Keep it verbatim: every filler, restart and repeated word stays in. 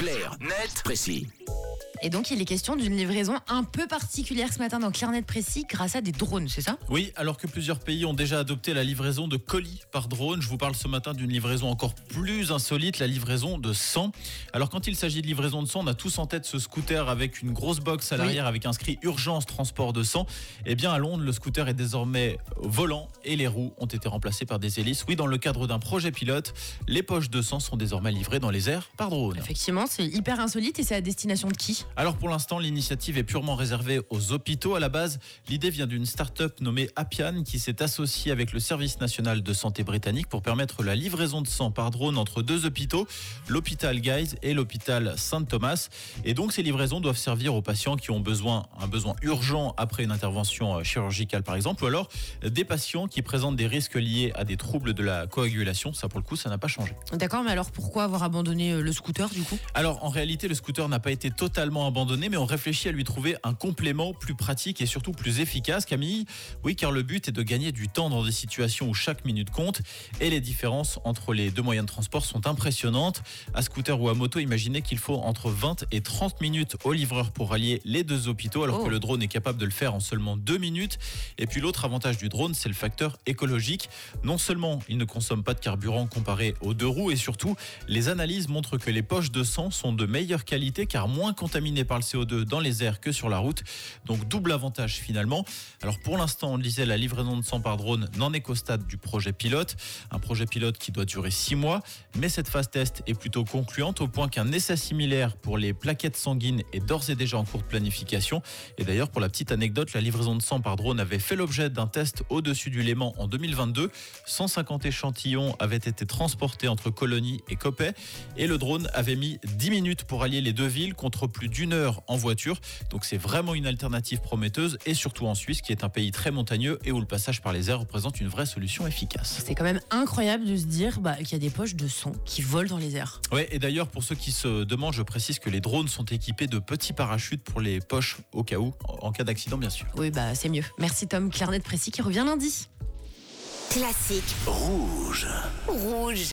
Clair, net, précis. Et donc, il est question d'une livraison un peu particulière ce matin dans Clair, net, précis grâce à des drones, c'est ça ? Oui, alors que plusieurs pays ont déjà adopté la livraison de colis par drone, je vous parle ce matin d'une livraison encore plus insolite, la livraison de sang. Alors quand il s'agit de livraison de sang, on a tous en tête ce scooter avec une grosse box à l'arrière oui. avec inscrit urgence transport de sang. Eh bien à Londres, le scooter est désormais volant et les roues ont été remplacées par des hélices. Oui, dans le cadre d'un projet pilote, les poches de sang sont désormais livrées dans les airs par drone. Effectivement, c'est hyper insolite et c'est à destination de qui ? Alors pour l'instant, l'initiative est purement réservée aux hôpitaux. À la base, l'idée vient d'une start-up nommée Appian qui s'est associée avec le Service national de santé britannique pour permettre la livraison de sang par drone entre deux hôpitaux, l'hôpital Guy's et l'hôpital Saint Thomas. Et donc ces livraisons doivent servir aux patients qui ont besoin, un besoin urgent après une intervention chirurgicale par exemple, ou alors des patients qui présentent des risques liés à des troubles de la coagulation. Ça pour le coup, ça n'a pas changé. D'accord, mais alors pourquoi avoir abandonné le scooter du coup ? Alors en réalité, le scooter n'a pas été totalement abandonné, mais on réfléchit à lui trouver un complément plus pratique et surtout plus efficace. Camille, oui, car le but est de gagner du temps dans des situations où chaque minute compte et les différences entre les deux moyens de transport sont impressionnantes. À scooter ou à moto, imaginez qu'il faut entre vingt et trente minutes au livreur pour rallier les deux hôpitaux, alors oh. que le drone est capable de le faire en seulement deux minutes. Et puis l'autre avantage du drone, c'est le facteur écologique. Non seulement il ne consomme pas de carburant comparé aux deux roues, et surtout, les analyses montrent que les poches de sang sont de meilleure qualité car moins contaminées par le C O deux dans les airs que sur la route. Donc double avantage finalement. Alors pour l'instant, on le disait, la livraison de sang par drone n'en est qu'au stade du projet pilote. Un projet pilote qui doit durer six mois. Mais cette phase test est plutôt concluante au point qu'un essai similaire pour les plaquettes sanguines est d'ores et déjà en cours de planification. Et d'ailleurs, pour la petite anecdote, la livraison de sang par drone avait fait l'objet d'un test au-dessus du Léman en deux mille vingt-deux. cent cinquante échantillons avaient été transportés entre Colonie et Coppet. Et le drone avait mis dix minutes pour allier les deux villes contre plus d'une heure en voiture. Donc c'est vraiment une alternative prometteuse et surtout en Suisse qui est un pays très montagneux et où le passage par les airs représente une vraie solution efficace. C'est quand même incroyable de se dire bah, qu'il y a des poches de sang qui volent dans les airs. Ouais, et d'ailleurs pour ceux qui se demandent, je précise que les drones sont équipés de petits parachutes pour les poches au cas où, en cas d'accident bien sûr. Oui bah c'est mieux. Merci Tom, Clair, net, précis qui revient lundi. Classique. Rouge. Rouge.